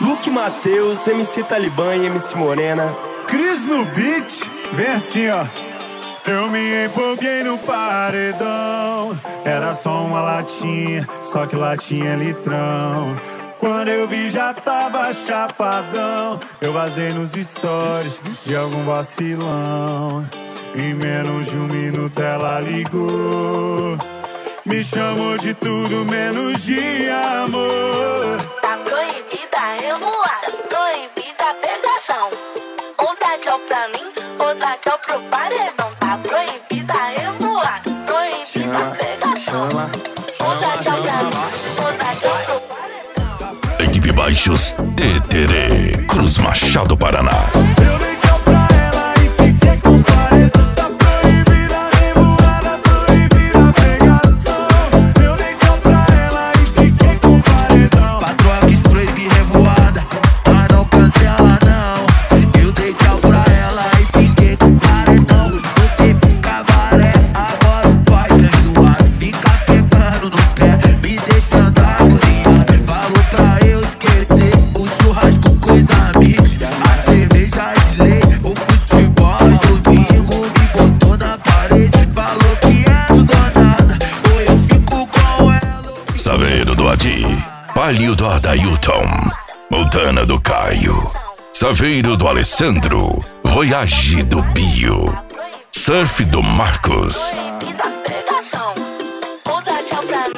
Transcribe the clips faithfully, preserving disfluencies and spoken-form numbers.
Luke Mateus, M C Talibã e M C Morena. Cris no beat, vem assim ó. Eu me empolguei no paredão. Era só uma latinha, só que latinha é litrão. Quando eu vi já tava chapadão. Eu vazei nos stories de algum vacilão. Em menos de um minuto ela ligou. Me chamou de tudo menos de amor. Tá proibida a revoada, proibida a pegação. Ou dá tchau pra mim, ou dá tchau pro paredão. Tá proibida a revoada, proibida a pegação. Ou dá tchau pra mim, ou dá tchau pro paredão. Equipe Baixos T T R, Cruz Machado, Paraná. Eu dei tchau pra ela e fiquei com o paredão. Tá proibida a revoada, proibida a pegação. Eu dei tchau pra ela e fiquei com o paredão. Patroa quis proibir revoada, mas não cancela não. Eu dei tchau pra ela e fiquei com o paredão. Botei pro cabaré, agora o pai tá enjoado. Fica pegando no pé, me deixando agoniado. Falou pra eu esquecer o churrasco com os amigos, a cerveja de lei, o futebol e domingo. Me botou na parede, falou que é tudo ou nada, ou eu fico com ela. Saveiro do Adi, Palio do Adailton, Montana do Caio, Saveiro do Alessandro, Voyage do Bio, Surf do Marcos. Proibida a pegação. Ou dá tchau pra mim.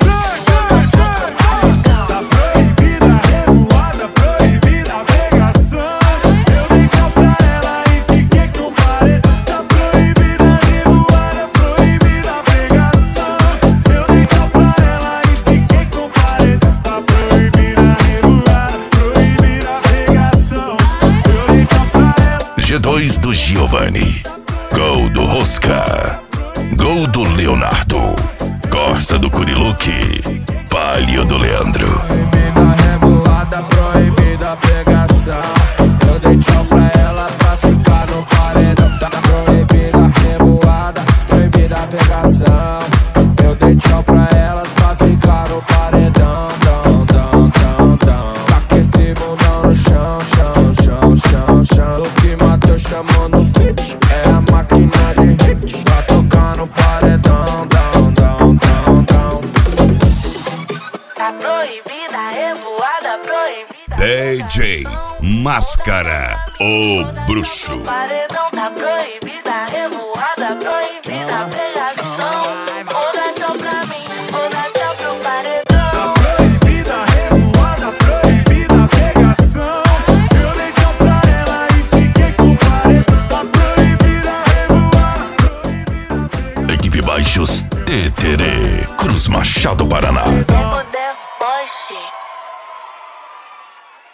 Tá proibida a revoada, proibida a pegação. Eu dei tchau pra ela e fiquei com o paredão. Tá proibida a revoada, proibida a pegação. Eu dei tchau pra ela e fiquei com o paredão. Tá proibida a revoada, proibida a pegação. Eu dei tchau pra ela. G dois do Giovanni, Gol do Rosca, Gol do Leonardo, Corsa do Curiluque, Palio do Leandro. Proibida a revoada, proibida a pegação. Eu dei tchau pra ela pra ficar no paredão. Tá proibida a revoada, proibida a pegação. Eu dei tchau pra elas pra ficar no paredão. Dão, dão, dão, dão. Taca esse bundão no chão, chão, chão, chão, chão. O que Mateus chamou no fit é a máquina de hit pra tocar no paredão. Dão, dão, dão, dão. Tá proibida a revoada, proibida. D J Máscara, o bruxo. Paredão tá proibida a revoada, proibida a pegação. Ou dá tchau pra mim, ou dá tchau pro paredão. Tá proibida a revoada, proibida a pegação. Eu dei tchau pra ela e fiquei com o paredão. Tá proibida a revoada, proibida a pegação. Equipe Baixos T T R, Cruz Machado, Paraná. O The Voice.